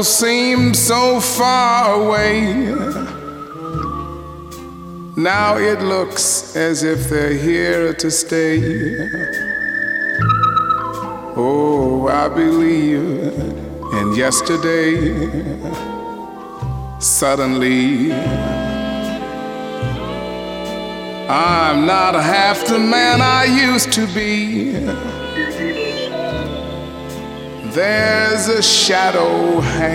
troubles seemed so far away. Now it looks as if they're here to stay. Oh, I believe in yesterday. Suddenly, I'm not half the man I used to be. There's a shadow hanging